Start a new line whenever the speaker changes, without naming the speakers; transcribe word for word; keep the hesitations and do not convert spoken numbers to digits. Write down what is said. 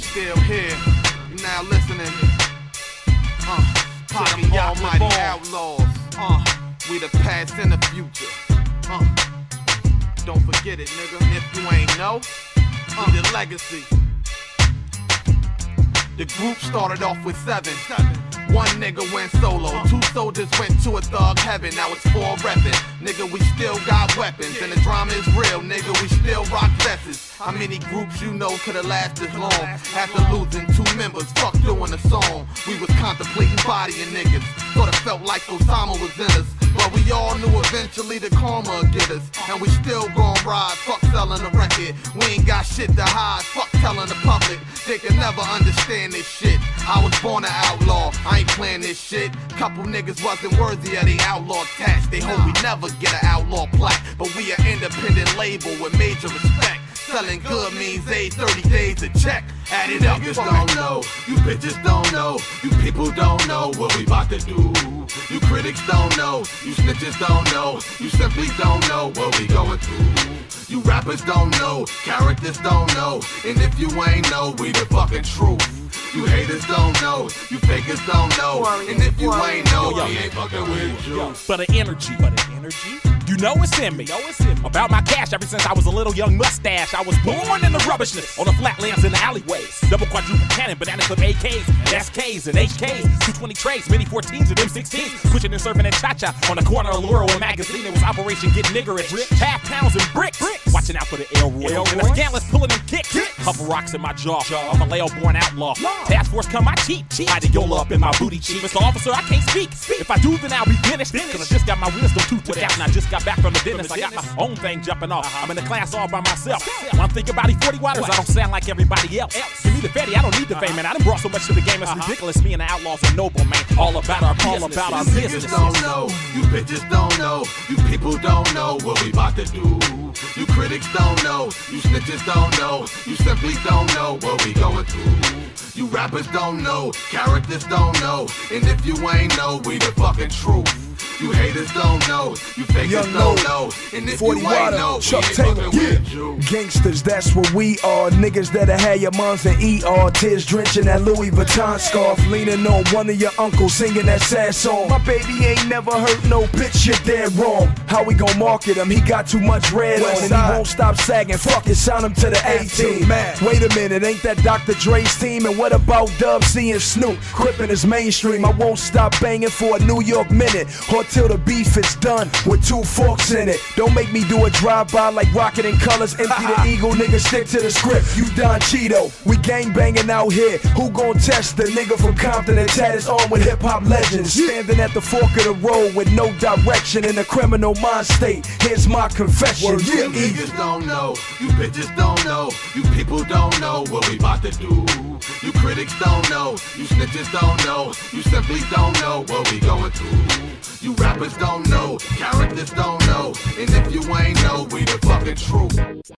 still here. You're now listening. Uh, Pocket Almighty Outlaws. Uh, we the past and the future. Uh, don't forget it, nigga. And if you ain't know, uh, we the legacy. The group started off with seven. One nigga went solo, two soldiers went to a thug heaven. Now it's four reppin'. Nigga, we still got weapons, and the drama is real. Nigga, we still rock vests. How many groups you know could've lasted long? After losing two members, fuck doing a song. We was contemplating bodying niggas. Thought it felt like Osama was in us, but we all knew eventually the karma would get us. And we still gon' ride, fuck selling the record. We ain't got shit to hide, fuck telling the public. They can never understand this shit. I was born an outlaw, I ain't playing this shit. Couple niggas wasn't worthy of the outlaw tax. They hope we never get an outlaw plaque, but we an independent label with major respect. Selling good means a thirty days a check. Add it up,
niggas don't know, you bitches don't know, you people don't know what we about to do. You critics don't know, you snitches don't know, you simply don't know what we going through. You rappers don't know, characters don't know, and if you ain't know, we the fucking truth. You haters don't know, you fakers don't know, and if you ain't know, we ain't fucking with you.
For the energy, for the energy, you know it's in me. About my cash ever since I was a little young mustache. I was born in the rubbishness, on the flatlands and the alleyways. Double quadruple cannon, banana clip A Ks, and S Ks and H Ks, two twenty trays, mini fourteens and M sixteens. Switching and surfing at Cha-Cha on the corner of Laurel and Magazine. It was Operation Get Niggerish, half pounds and bricks. Watching out for the Elroy, and the scantless pulling them kicks. Couple rocks in my jaw, I'm a Leo-born outlaw. Task force come, I cheat. Hide the Yola up in my booty cheek. Mister Officer, I can't speak. If I do, then I'll be finished. Cause I just got my wisdom tooth took out, and I just got back from the dentist. I got my own thing jumping off. I'm in the class all by myself. One thing about these forty waters, I don't sound like everybody else. Give me the fatty, I don't need the fame, man. I done brought so much to the game, it's ridiculous. Me and the outlaws are noble, man. All about our all about our business.
You don't know, you bitches don't know, you people don't know what we about to do. You critics don't know, you snitches don't know, you simply don't know what we going through. You rappers don't know, characters don't know, and if you ain't know, we the fucking truth. You haters don't know, you fakers
Young
don't
Note,
know, and if
forty
you ain't
water,
know,
Chuck
we ain't
Taylor,
fucking
yeah.
with you.
Gangsters, that's what we are. Niggas that'll have your moms and E R. Tears drenching that Louis Vuitton scarf. Leaning on one of your uncles singing that sad song. My baby ain't never hurt no bitch, you're dead wrong. How we gon' market him? He got too much red on and he won't stop sagging. Fuck it, sign him to the A-team. Wait a minute, ain't that Doctor Dre's team? And what about Dub C and Snoop? Crippin' is mainstream. I won't stop banging for a New York minute or till the beef is done with two forks in it. Don't make me do a drive-by like Rocket and Colors. Empty the eagle, nigga, stick to the script. You Don Cheeto, we gang banging out here. Who gon' test the nigga from Compton that tat his arm with hip-hop legends? Standing at the fork of the road with no direction in a criminal mind state. Here's my confession.
Word, you niggas don't know, you bitches don't know, you people don't know what we about to do. You critics don't know, you snitches don't know, you simply don't know what we going through. You rappers don't know, characters don't know, and if you ain't know, we the fucking truth.